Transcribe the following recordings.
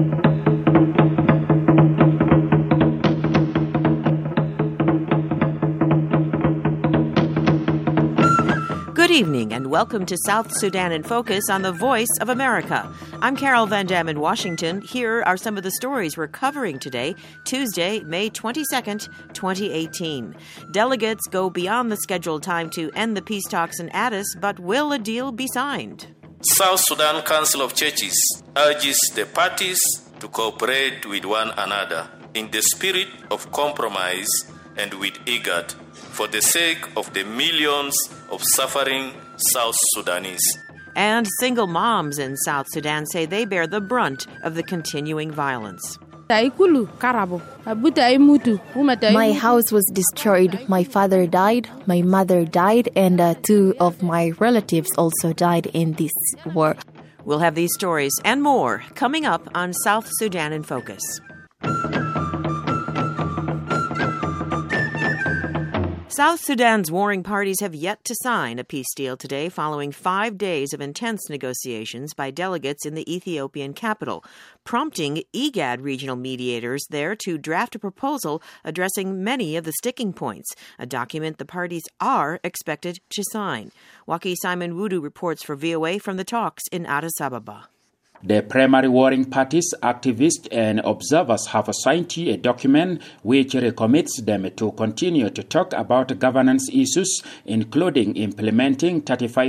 Good evening and welcome to South Sudan in Focus on the Voice of America. I'm Carol Van Dam in Washington. Here are some of the stories we're covering today, Tuesday, May 22nd, 2018. Delegates go beyond the scheduled time to end the peace talks in Addis, but will a deal be signed? South Sudan Council of Churches urges the parties to cooperate with one another in the spirit of compromise and with IGAD for the sake of the millions of suffering South Sudanese. And single moms in South Sudan say they bear the brunt of the continuing violence. My house was destroyed. My father died, my mother died, and two of my relatives also died in this war. We'll have these stories and more coming up on South Sudan in Focus. South Sudan's warring parties have yet to sign a peace deal today following 5 days of intense negotiations by delegates in the Ethiopian capital, prompting IGAD regional mediators there to draft a proposal addressing many of the sticking points, a document the parties are expected to sign. Waki Simon Wudu reports for VOA from the talks in Addis Ababa. The primary warring parties, activists and observers have signed a document which recommits them to continue to talk about governance issues, including implementing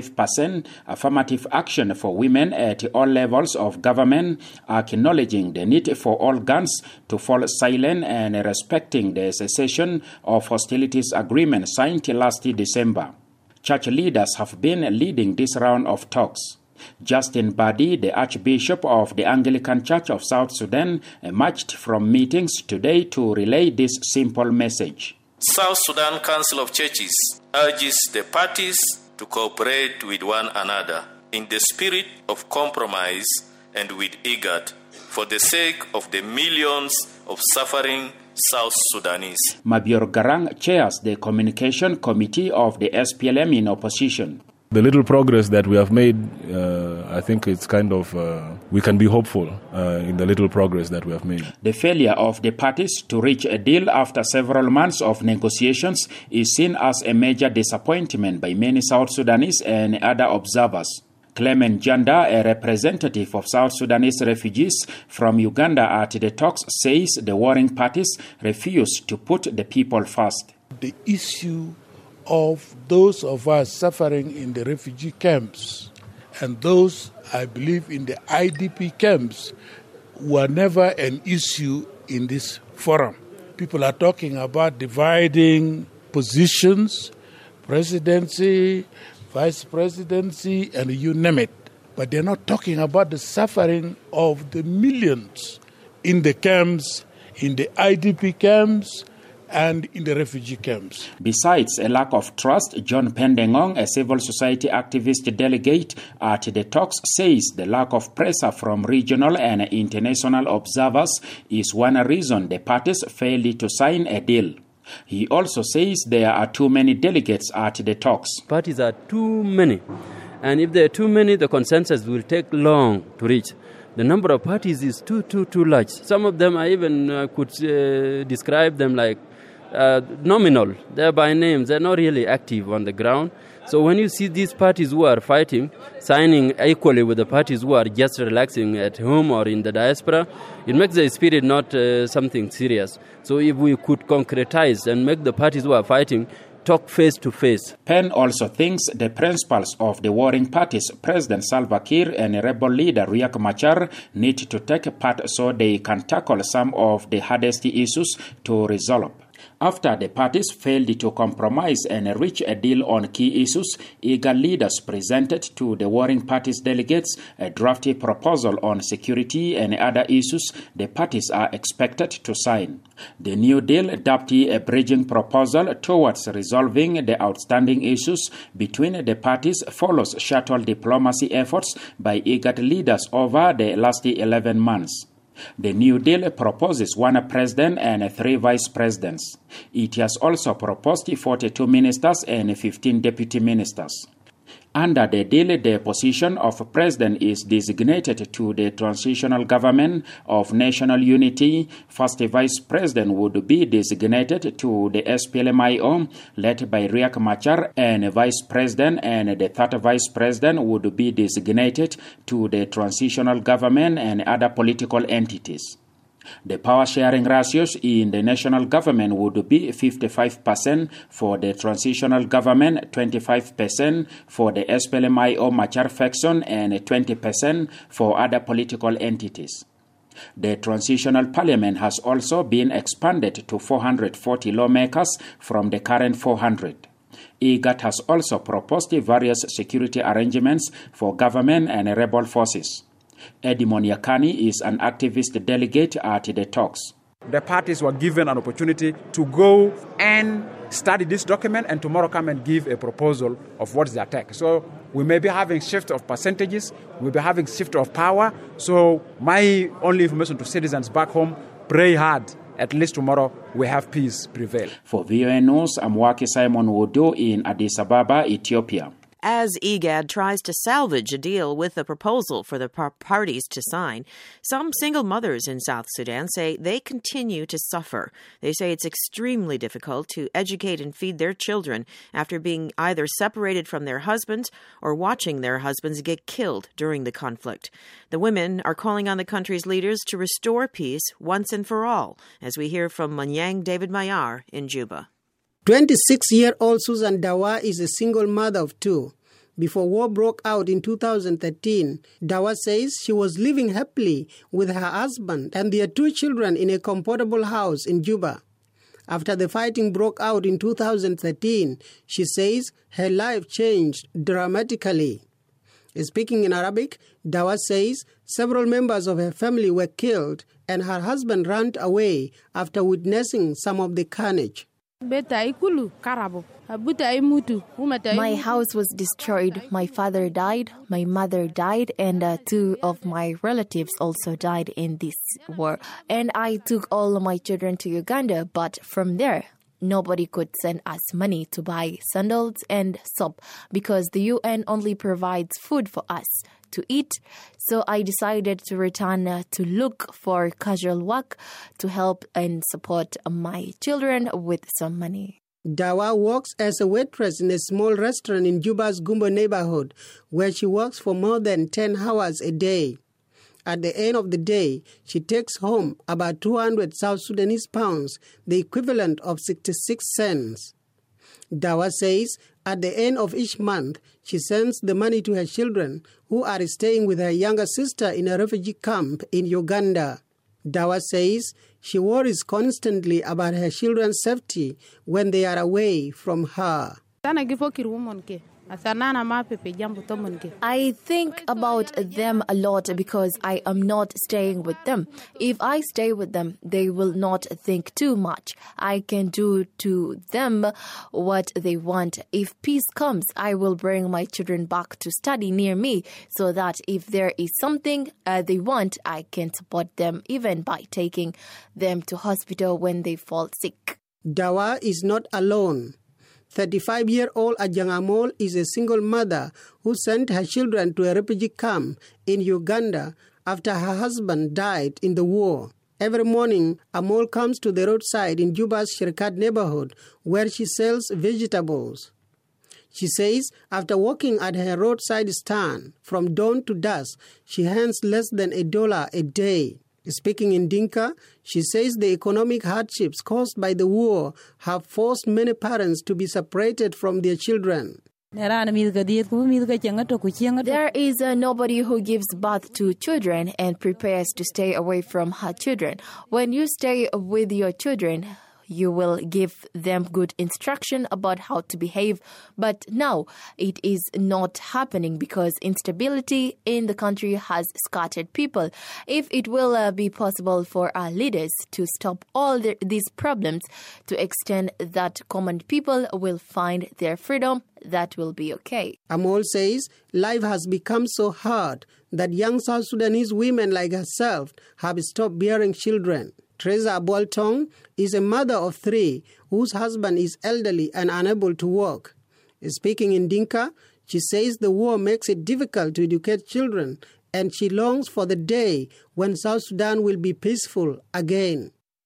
35% affirmative action for women at all levels of government, acknowledging the need for all guns to fall silent and respecting the cessation of hostilities agreement signed last December. Church leaders have been leading this round of talks. Justin Badi, the Archbishop of the Anglican Church of South Sudan, emerged from meetings today to relay this simple message. South Sudan Council of Churches urges the parties to cooperate with one another in the spirit of compromise and with IGAD for the sake of the millions of suffering South Sudanese. Mabior Garang chairs the Communication Committee of the SPLM in opposition. The little progress that we have made, I think it's we can be hopeful in the little progress that we have made. The failure of the parties to reach a deal after several months of negotiations is seen as a major disappointment by many South Sudanese and other observers. Clement Janda, a representative of South Sudanese refugees from Uganda at the talks, says the warring parties refuse to put the people first. The issue of those of us suffering in the refugee camps and those, I believe, in the IDP camps were never an issue in this forum. People are talking about dividing positions, presidency, vice presidency, and you name it. But they're not talking about the suffering of the millions in the camps, in the IDP camps, and in the refugee camps. Besides a lack of trust, John Pendengong, a civil society activist delegate at the talks, says the lack of pressure from regional and international observers is one reason the parties failed to sign a deal. He also says there are too many delegates at the talks. Parties are too many, and if there are too many, the consensus will take long to reach. The number of parties is too large. Some of them I even could describe them like nominal. They're by names. They're not really active on the ground. So when you see these parties who are fighting, signing equally with the parties who are just relaxing at home or in the diaspora, it makes the spirit not something serious. So if we could concretize and make the parties who are fighting talk face to face. Penn also thinks the principals of the warring parties, President Salva Kiir and rebel leader Riek Machar, need to take part so they can tackle some of the hardest issues to resolve. After the parties failed to compromise and reach a deal on key issues, IGAD leaders presented to the warring parties delegates a drafty proposal on security and other issues the parties are expected to sign. The new deal, dubbed a bridging proposal towards resolving the outstanding issues between the parties, follows shuttle diplomacy efforts by IGAD leaders over the last 11 months. The new deal proposes one president and 3 vice presidents. It has also proposed 42 ministers and 15 deputy ministers. Under the deal, the position of president is designated to the transitional government of national unity. First vice president would be designated to the SPLM-IO, led by Riek Machar, and vice president and the third vice president would be designated to the transitional government and other political entities. The power-sharing ratios in the national government would be 55% for the transitional government, 25% for the SPLM-IO Machar faction, and 20% for other political entities. The transitional parliament has also been expanded to 440 lawmakers from the current 400. IGAD has also proposed various security arrangements for government and rebel forces. Eddie Moniakani is an activist delegate at the talks. The parties were given an opportunity to go and study this document and tomorrow come and give a proposal of what's the attack. So we may be having shift of percentages, we'll be having shift of power. So my only information to citizens back home, pray hard. At least tomorrow we have peace prevail. For VOA News, I'm Waki Simon Wodo in Addis Ababa, Ethiopia. As IGAD tries to salvage a deal with the proposal for the parties to sign, some single mothers in South Sudan say they continue to suffer. They say it's extremely difficult to educate and feed their children after being either separated from their husbands or watching their husbands get killed during the conflict. The women are calling on the country's leaders to restore peace once and for all, as we hear from Manyang David Mayar in Juba. 26-year-old Susan Dawa is a single mother of two. Before war broke out in 2013, Dawa says she was living happily with her husband and their two children in a comfortable house in Juba. After the fighting broke out in 2013, she says her life changed dramatically. Speaking in Arabic, Dawa says several members of her family were killed and her husband ran away after witnessing some of the carnage. My house was destroyed. My father died, my mother died, and two of my relatives also died in this war. And I took all of my children to Uganda, but from there, nobody could send us money to buy sandals and soap because the UN only provides food for us to eat. So I decided to return to look for casual work to help and support my children with some money. Dawa works as a waitress in a small restaurant in Juba's Gumbo neighborhood, where she works for more than 10 hours a day. At the end of the day, she takes home about 200 South Sudanese pounds, the equivalent of 66 cents. Dawa says at the end of each month, she sends the money to her children, who are staying with her younger sister in a refugee camp in Uganda. Dawa says she worries constantly about her children's safety when they are away from her. I think about them a lot because I am not staying with them. If I stay with them, they will not think too much. I can do to them what they want. If peace comes, I will bring my children back to study near me so that if there is something they want, I can support them even by taking them to hospital when they fall sick. Dawa is not alone. 35-year-old Ajangamol is a single mother who sent her children to a refugee camp in Uganda after her husband died in the war. Every morning, Amol comes to the roadside in Juba's Shirkat neighborhood where she sells vegetables. She says after working at her roadside stand from dawn to dusk, she earns less than $1 a day. Speaking in Dinka, she says the economic hardships caused by the war have forced many parents to be separated from their children. There is nobody who gives birth to children and prepares to stay away from her children. When you stay with your children, you will give them good instruction about how to behave. But now it is not happening because instability in the country has scattered people. If it will be possible for our leaders to stop all these problems to extend that common people will find their freedom, that will be okay. Amol says life has become so hard that young South Sudanese women like herself have stopped bearing children. Teresa Boltong is a mother of 3 whose husband is elderly and unable to work. Speaking in Dinka, She says the war makes it difficult to educate children, and she longs for the day when South Sudan will be peaceful again.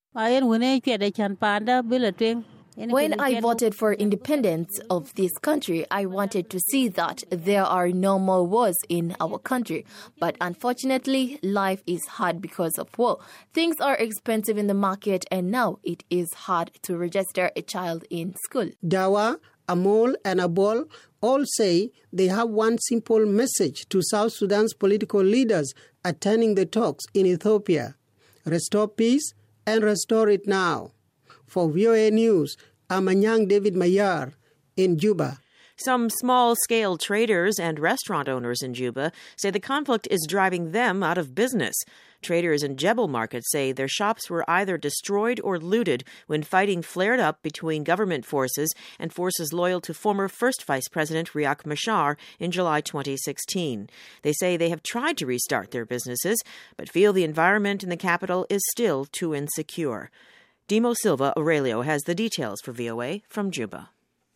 When I voted for independence of this country, I wanted to see that there are no more wars in our country. But unfortunately, life is hard because of war. Things are expensive in the market, and now it is hard to register a child in school. Dawa, Amol, and Abol all say they have one simple message to South Sudan's political leaders attending the talks in Ethiopia: restore peace and restore it now. For VOA News, I'm Anyang David Mayar in Juba. Some small-scale traders and restaurant owners in Juba say the conflict is driving them out of business. Traders in Jebel Market say their shops were either destroyed or looted when fighting flared up between government forces and forces loyal to former First Vice President Riek Machar in July 2016. They say they have tried to restart their businesses, but feel the environment in the capital is still too insecure. Dimo Silva Aurelio has the details for VOA from Juba.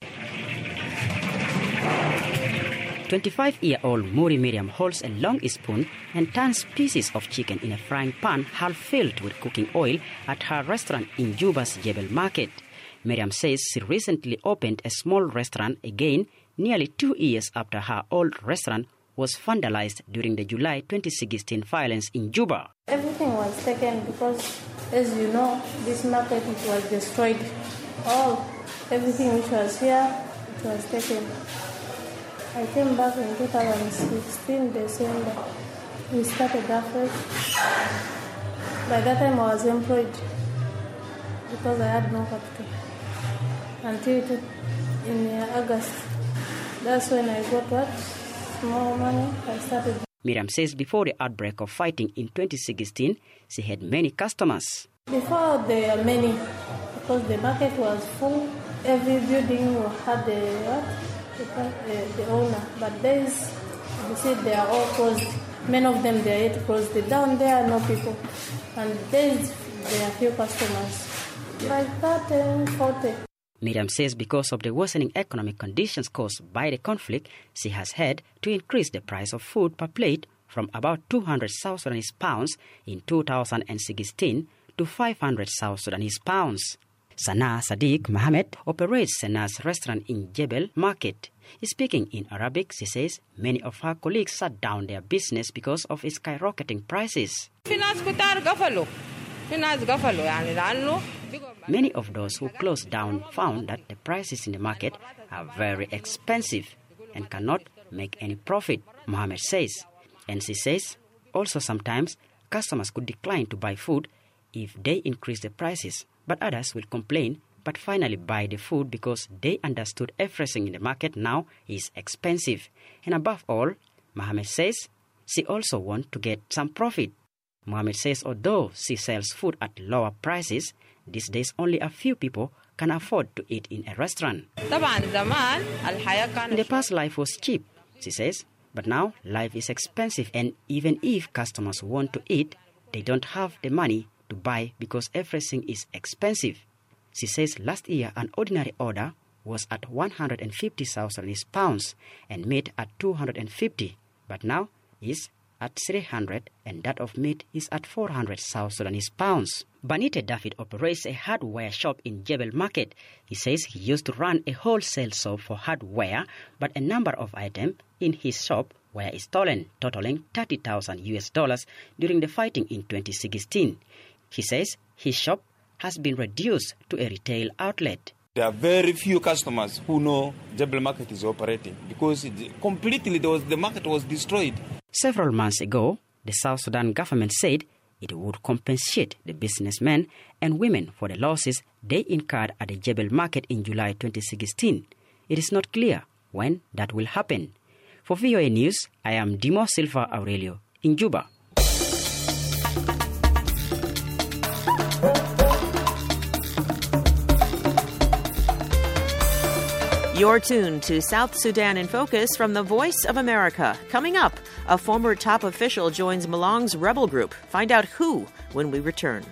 25-year-old Muri Miriam holds a long spoon and turns pieces of chicken in a frying pan half filled with cooking oil at her restaurant in Juba's Jebel Market. Miriam says she recently opened a small restaurant again nearly 2 years after her old restaurant was vandalized during the July 2016 violence in Juba. Everything was taken because, as you know, this market it was destroyed. Everything which was here, it was taken. I came back in 2016, December. We started afresh. By that time I was employed because I had no capital. Until in August, that's when I got small money. I started. Miriam says before the outbreak of fighting in 2016, she had many customers. Before there were many, because the market was full. Every building had the owner. But these, you see, they are all closed. Many of them, they are yet closed. Down there, no people. And there are few customers. Like 30, 40. Miriam says because of the worsening economic conditions caused by the conflict, she has had to increase the price of food per plate from about 200 South Sudanese pounds in 2016 to 500 South Sudanese pounds. Sana Sadiq Mohammed operates Sana's restaurant in Jebel Market. Speaking in Arabic, she says many of her colleagues shut down their business because of its skyrocketing prices. Many of those who closed down found that the prices in the market are very expensive and cannot make any profit, Mohammed says. And she says also sometimes customers could decline to buy food if they increase the prices, but others will complain but finally buy the food because they understood everything in the market now is expensive. And above all, Mohammed says she also wants to get some profit. Mohammed says although she sells food at lower prices, these days only a few people can afford to eat in a restaurant. In the past, life was cheap, she says, but now life is expensive, and even if customers want to eat, they don't have the money to buy because everything is expensive. She says last year an ordinary order was at 150,000 pounds and meat at 250, but now is at 300, and that of meat is at 400 South Sudanese pounds. Banite David operates a hardware shop in Jebel Market. He says he used to run a wholesale shop for hardware, but a number of items in his shop were stolen, totaling $30,000 during the fighting in 2016. He says his shop has been reduced to a retail outlet. There are very few customers who know Jebel Market is operating because the market was destroyed. Several months ago, the South Sudan government said it would compensate the businessmen and women for the losses they incurred at the Jebel Market in July 2016. It is not clear when that will happen. For VOA News, I am Dimo Silva Aurelio in Juba. You're tuned to South Sudan in Focus from the Voice of America. Coming up, a former top official joins Malong's rebel group. Find out who when we return.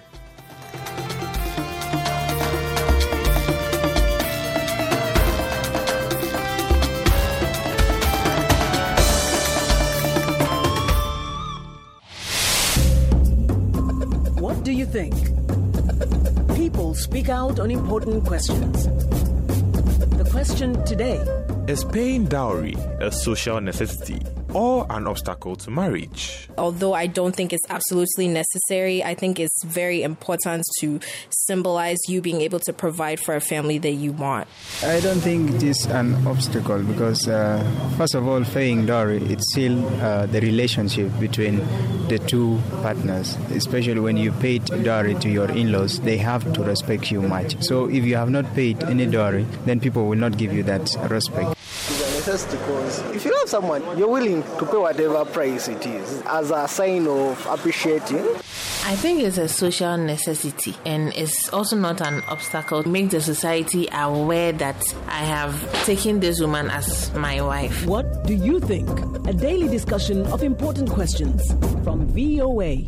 What do you think? People speak out on important questions. The question today: is paying dowry a social necessity or an obstacle to marriage? Although I don't think it's absolutely necessary, I think it's very important to symbolize you being able to provide for a family that you want. I don't think it is an obstacle because, first of all, paying dowry, it's still the relationship between the two partners. Especially when you paid dowry to your in-laws, they have to respect you much. So if you have not paid any dowry, then people will not give you that respect. It's a necessity because if you love someone, you're willing to pay whatever price it is as a sign of appreciating. I think it's a social necessity and it's also not an obstacle. Make the society aware that I have taken this woman as my wife. What do you think? A daily discussion of important questions from VOA.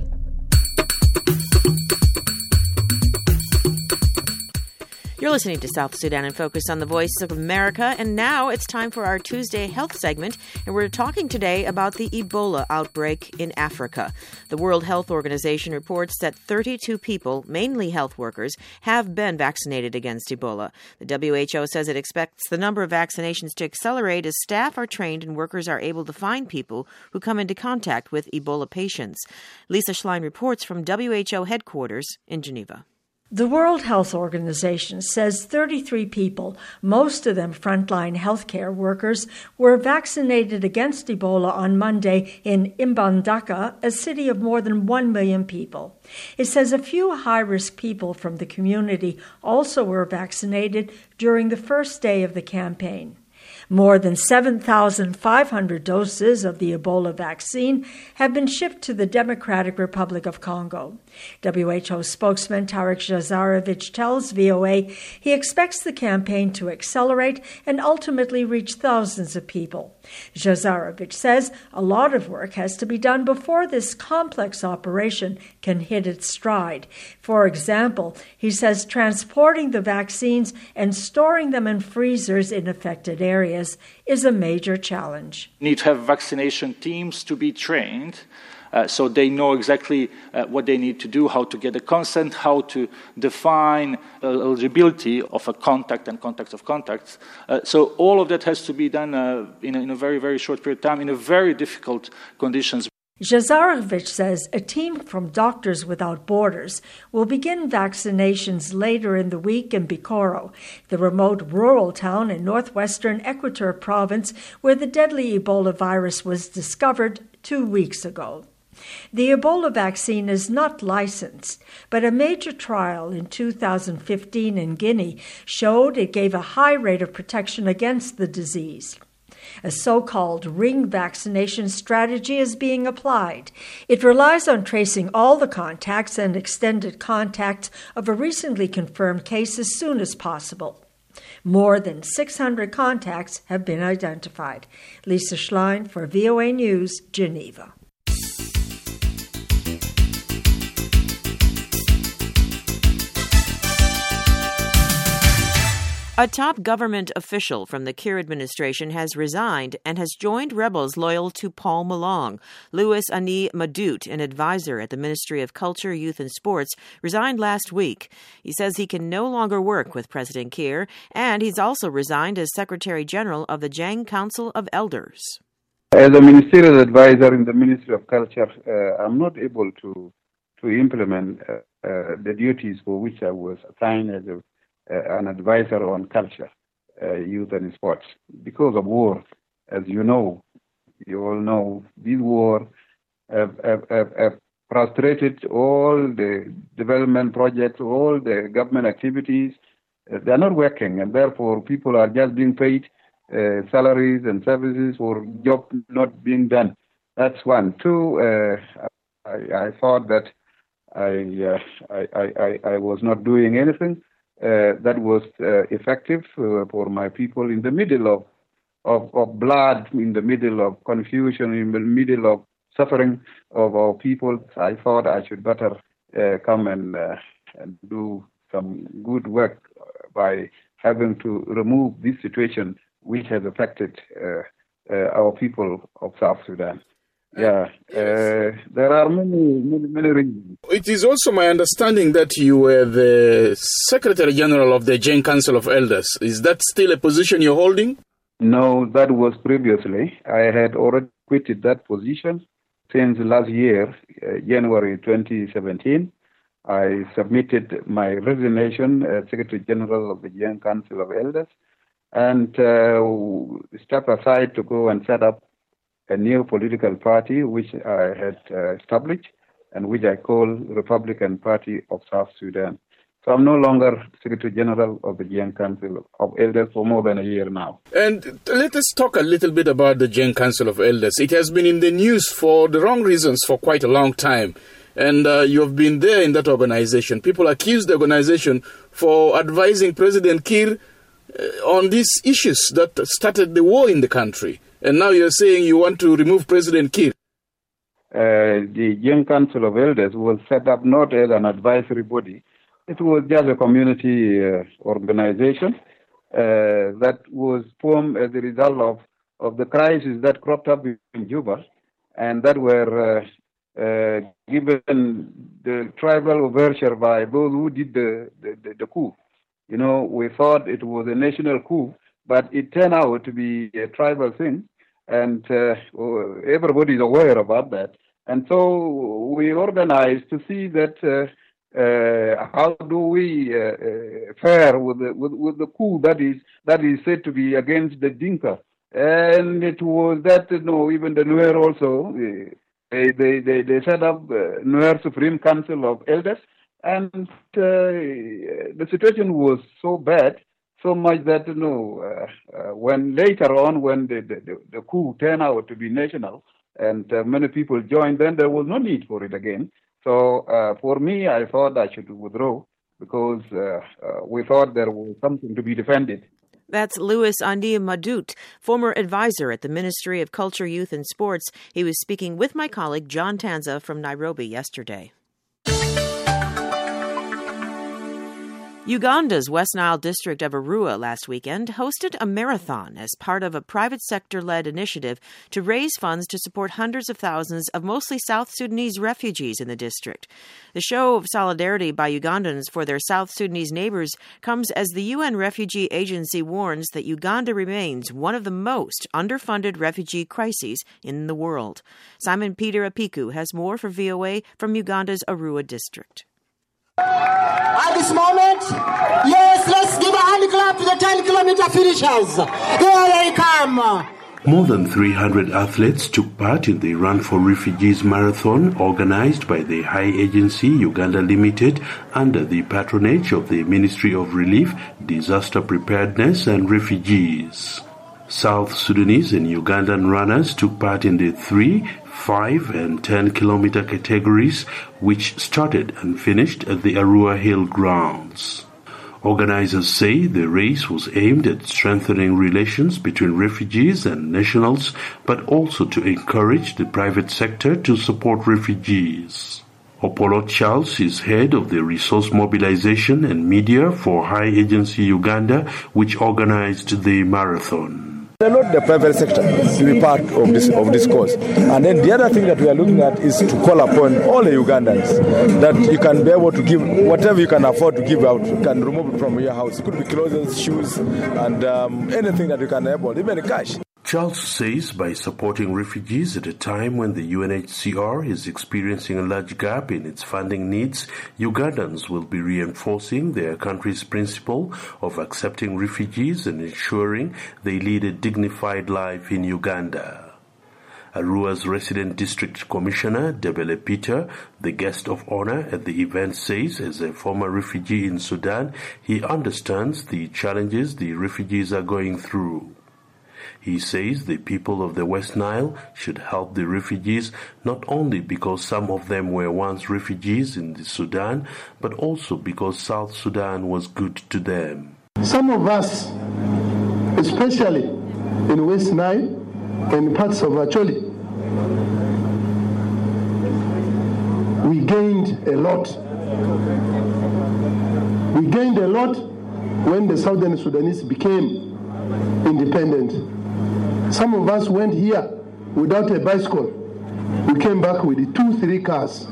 You're listening to South Sudan in Focus on the Voice of America, and now it's time for our Tuesday health segment, and we're talking today about the Ebola outbreak in Africa. The World Health Organization reports that 32 people, mainly health workers, have been vaccinated against Ebola. The WHO says it expects the number of vaccinations to accelerate as staff are trained and workers are able to find people who come into contact with Ebola patients. Lisa Schlein reports from WHO headquarters in Geneva. The World Health Organization says 33 people, most of them frontline healthcare workers, were vaccinated against Ebola on Monday in Mbandaka, a city of more than 1 million people. It says a few high-risk people from the community also were vaccinated during the first day of the campaign. More than 7,500 doses of the Ebola vaccine have been shipped to the Democratic Republic of Congo. WHO spokesman Tarek Jazarevic tells VOA he expects the campaign to accelerate and ultimately reach thousands of people. Jazarevic says a lot of work has to be done before this complex operation can hit its stride. For example, he says transporting the vaccines and storing them in freezers in affected areas is a major challenge. We need to have vaccination teams to be trained so they know exactly what they need to do, how to get the consent, how to define eligibility of a contact and contacts of contacts. So all of that has to be done in a very, very short period of time, in a very difficult conditions. Jazarevic says a team from Doctors Without Borders will begin vaccinations later in the week in Bikoro, the remote rural town in northwestern Equateur province where the deadly Ebola virus was discovered 2 weeks ago. The Ebola vaccine is not licensed, but a major trial in 2015 in Guinea showed it gave a high rate of protection against the disease. A so-called ring vaccination strategy is being applied. It relies on tracing all the contacts and extended contacts of a recently confirmed case as soon as possible. More than 600 contacts have been identified. Lisa Schlein for VOA News, Geneva. A top government official from the Kiir administration has resigned and has joined rebels loyal to Paul Malong. Louis Ani Madut, an advisor at the Ministry of Culture, Youth and Sports, resigned last week. He says he can no longer work with President Kiir, and he's also resigned as Secretary General of the Jang Council of Elders. As a ministerial advisor in the Ministry of Culture, I'm not able to implement the duties for which I was assigned as an advisor on culture, youth and sports. Because of war, as you all know, this war have frustrated all the development projects, all the government activities. They are not working, and therefore people are just being paid salaries and services for job not being done. That's one. Two, I thought that I was not doing anything that was effective for my people in the middle of blood, in the middle of confusion, in the middle of suffering of our people. I thought I should better come and do some good work by having to remove this situation which has affected our people of South Sudan. Yeah, there are many reasons. It is also my understanding that you were the Secretary General of the Jain Council of Elders. Is that still a position you're holding? No, that was previously. I had already quitted that position since last year, January 2017. I submitted my resignation as Secretary General of the Jain Council of Elders and stepped aside to go and set up a new political party which I had established and which I call Republican Party of South Sudan. So I'm no longer Secretary General of the Jain Council of Elders for more than a year now. And let us talk a little bit about the Jain Council of Elders. It has been in the news for the wrong reasons for quite a long time. And you have been there in that organization. People accuse the organization for advising President Kiir on these issues that started the war in the country. And now you're saying you want to remove President Kiir. The Jain Council of Elders was set up not as an advisory body. It was just a community organization that was formed as a result of the crisis that cropped up in Juba and that were given the tribal overture by those who did the coup. You know, we thought it was a national coup, but it turned out to be a tribal thing, and everybody is aware about that. And so we organized to see that how do we fare with the coup that is said to be against the Dinka. And it was that, even the Nuer also, they set up Nuer Supreme Council of Elders, and the situation was so bad, so much that when later on, when the coup turned out to be national and many people joined, then there was no need for it again. So for me, I thought I should withdraw because we thought there was something to be defended. That's Louis Andi Madut, former advisor at the Ministry of Culture, Youth and Sports. He was speaking with my colleague John Tanza from Nairobi yesterday. Uganda's West Nile district of Arua last weekend hosted a marathon as part of a private sector-led initiative to raise funds to support hundreds of thousands of mostly South Sudanese refugees in the district. The show of solidarity by Ugandans for their South Sudanese neighbors comes as the UN Refugee Agency warns that Uganda remains one of the most underfunded refugee crises in the world. Simon Peter Apiku has more for VOA from Uganda's Arua district. At this moment, yes, let's give a hand clap to the 10-kilometer finishers. There they come. More than 300 athletes took part in the Run for Refugees marathon organized by the High Agency Uganda Limited under the patronage of the Ministry of Relief, Disaster Preparedness and Refugees. South Sudanese and Ugandan runners took part in the 3, 5 and 10-kilometer categories, which started and finished at the Arua Hill grounds. Organizers say the race was aimed at strengthening relations between refugees and nationals, but also to encourage the private sector to support refugees. Opolo Charles is head of the Resource Mobilization and Media for High Agency Uganda, which organized the marathon. Not the private sector to be part of this cause. And then the other thing that we are looking at is to call upon all the Ugandans that you can be able to give whatever you can afford to give out. You can remove it from your house. It could be clothes, shoes, and anything that you can able, even cash. Charles says by supporting refugees at a time when the UNHCR is experiencing a large gap in its funding needs, Ugandans will be reinforcing their country's principle of accepting refugees and ensuring they lead a dignified life in Uganda. Arua's resident district commissioner, Debele Peter, the guest of honor at the event, says as a former refugee in Sudan, he understands the challenges the refugees are going through. He says the people of the West Nile should help the refugees not only because some of them were once refugees in the Sudan, but also because South Sudan was good to them. Some of us, especially in West Nile and parts of Acholi, we gained a lot. We gained a lot when the Southern Sudanese became independent. Some of us went here without a bicycle. We came back with 2-3 cars.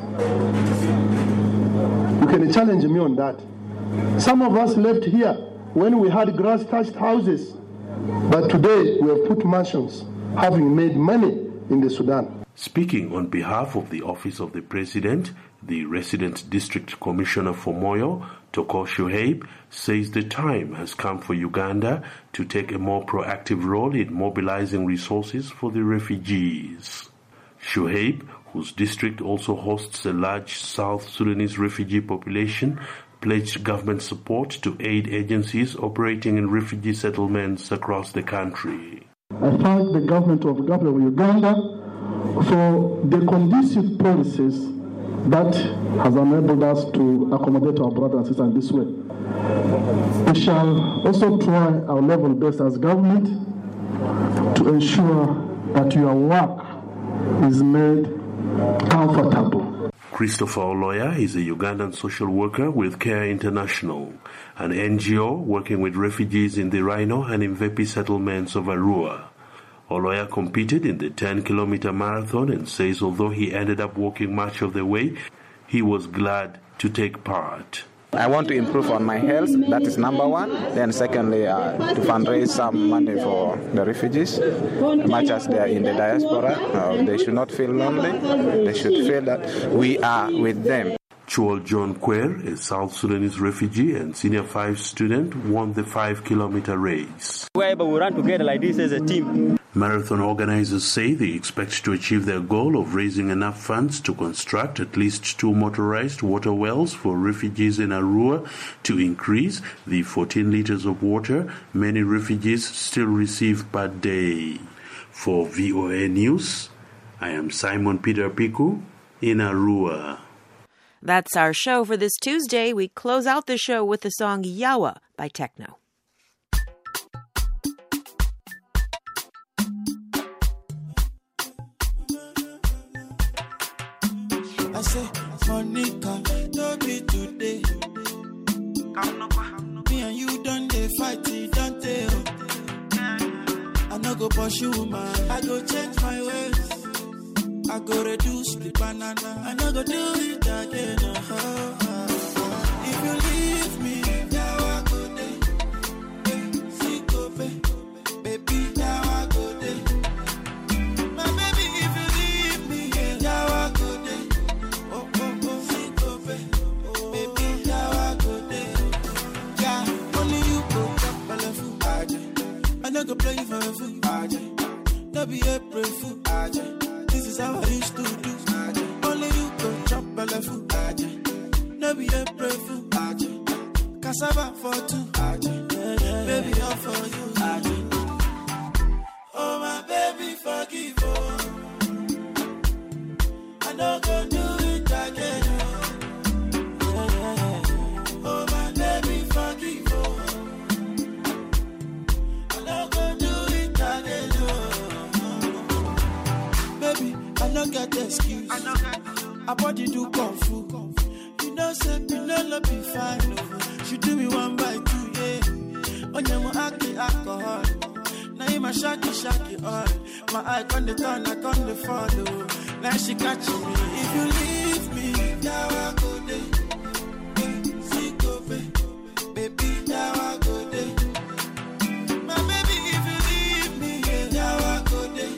You can challenge me on that. Some of us left here when we had grass-thatched houses, but today we have put mansions, having made money in the Sudan. Speaking on behalf of the Office of the President, the resident District Commissioner for Moyo, Toko Shuaib, says the time has come for Uganda to take a more proactive role in mobilizing resources for the refugees. Shuaib, whose district also hosts a large South Sudanese refugee population, pledged government support to aid agencies operating in refugee settlements across the country. I thank the government of Uganda for the conducive policies that has enabled us to accommodate our brothers and sisters in this way. We shall also try our level best as government to ensure that your work is made comfortable. Christopher Oloya is a Ugandan social worker with Care International, an NGO working with refugees in the Rhino and Mvepi settlements of Arua. Oloya competed in the 10-kilometer marathon and says although he ended up walking much of the way, he was glad to take part. I want to improve on my health, that is number one. Then secondly, to fundraise some money for the refugees, much as they are in the diaspora. They should not feel lonely. They should feel that we are with them. Chuol John Kwer, a South Sudanese refugee and Senior 5 student, won the 5-kilometer race. Wherever we run together like this as a team. Marathon organizers say they expect to achieve their goal of raising enough funds to construct at least 2 motorized water wells for refugees in Arua to increase the 14 liters of water many refugees still receive per day. For VOA News, I am Simon Peter Piku in Arua. That's our show for this Tuesday. We close out the show with the song Yawa by Techno. I say, Monica, don't be today. Me and you done the fight, don't tell. I no go pursue, man. I go change my ways. I go reduce the banana. I no go do it again. If you leave me, now I go there. See, go, baby, now I go there. My baby, if you leave me, now I go there. See, go, baby, now I go there. Yeah, only you go drop my love. I no go play for a fool. No be April fool. This is how I used to do. Only you can chop my food. No be a brave food. Cassava for 2. Baby, all for you. Oh, my baby, forgive. I don't go do it again. Oh, my baby, forgive. I don't go do it again. Baby, I don't get the excuse. I body do kung fu. You know, say, you know, be fine. She do me 1 by 2, yeah. On your aki alcohol. Now you my shaki all. My eye on the turn, I on the follow. Now she catching me. If you leave me, now I go there. See, go, baby, now I go there. My baby, if you leave me, now I go there.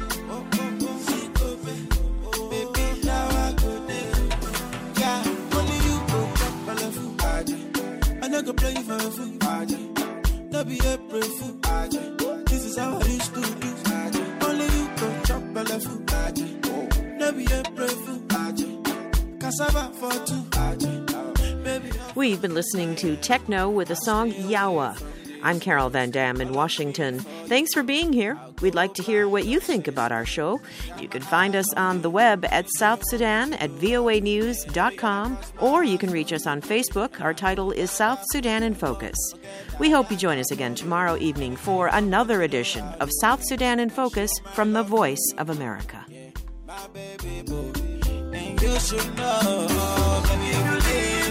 I no go play for a fool. No be April fool. This is how I used to do. Only you go chop my food. No be April fool. Cassava for 2. Baby. We've been listening to Techno with the song Yawa. I'm Carol Van Dam in Washington. Thanks for being here. We'd like to hear what you think about our show. You can find us on the web at South Sudan at voanews.com, or you can reach us on Facebook. Our title is South Sudan in Focus. We hope you join us again tomorrow evening for another edition of South Sudan in Focus from the Voice of America. My baby boo, and you should know, baby,